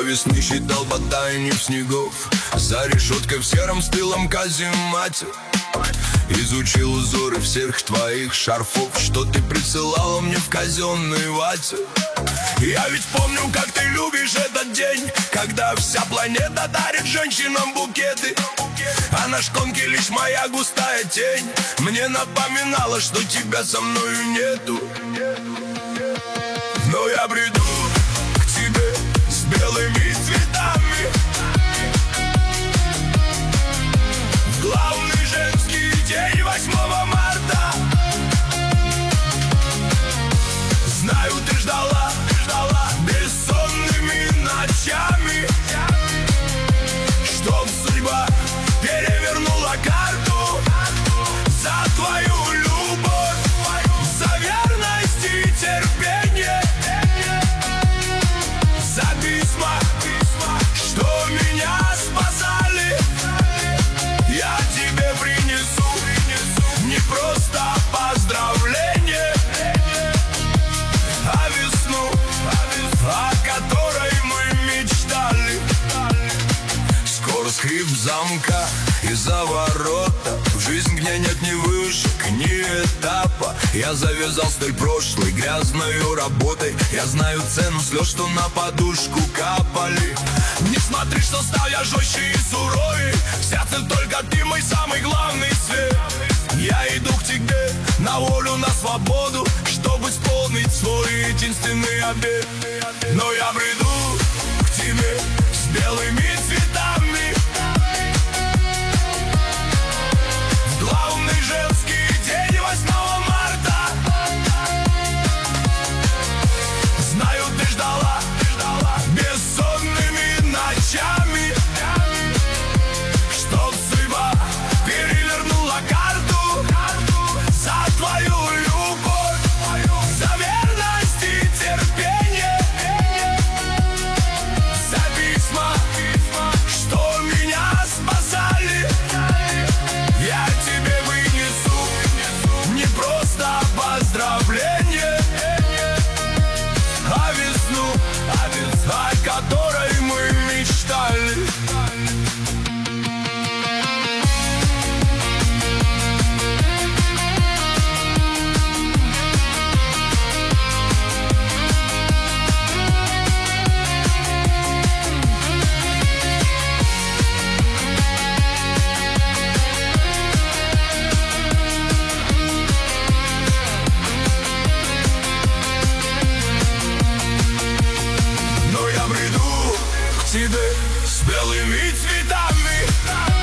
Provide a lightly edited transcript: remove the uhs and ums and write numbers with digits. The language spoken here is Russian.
весны считал по таянию снегов, за решеткой в сером стылом каземате изучил узоры всех твоих шарфов, что ты присылала мне в казенной вате. Я ведь помню, как ты любишь этот день, когда вся планета дарит женщинам букеты, а на шконке лишь моя густая тень мне напоминала, что тебя со мною нету. Но я приду к тебе с белыми цветами в главный женский день 8 марта. Знаю, ты ждала бессонными ночами, чтоб судьба перевернула карту за твою любовь, за верность и терпение, за письма, что меня спасали. Я тебе принесу не просто поздравление, а весну, о которой мы мечтали. Скоро скрип замка из-за ворота, в жизнь, где нет ни вышек, ни этапа. Я завязал столь прошлой грязною работой, я знаю цену слез, что на подушку капали. Не смотри, что стал я жестче и суровей, в сердце только ты мой самый главный свет. Я иду к тебе на волю, на свободу, чтобы исполнить свой единственный обет. Но я приду к тебе с белыми цветами в главный женский день 8 марта. Знаю, ты ждала бессонными ночами, чтоб судьба перевернула карту за твою любовь, за верность и терпение, за письма, что меня спасали. Я тебе вынесу не просто поздравление, а весну, о которой мы мечтали. Тебе с белыми цветами